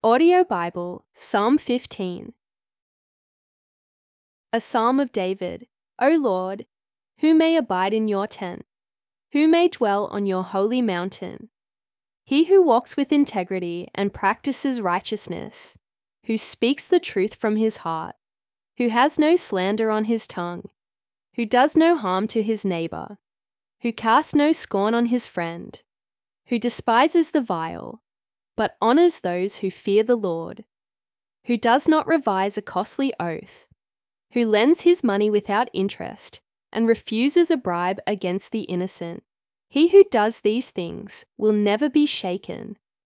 Audio Bible, Psalm 15. A Psalm of David. O Lord, who may abide in your tent? Who may dwell on your holy mountain? He who walks with integrity and practices righteousness, who speaks the truth from his heart, who has no slander on his tongue, who does no harm to his neighbor, who casts no scorn on his friend, who despises the vile, but honors those who fear the Lord, who does not revise a costly oath, who lends his money without interest and refuses a bribe against the innocent. He who does these things will never be shaken.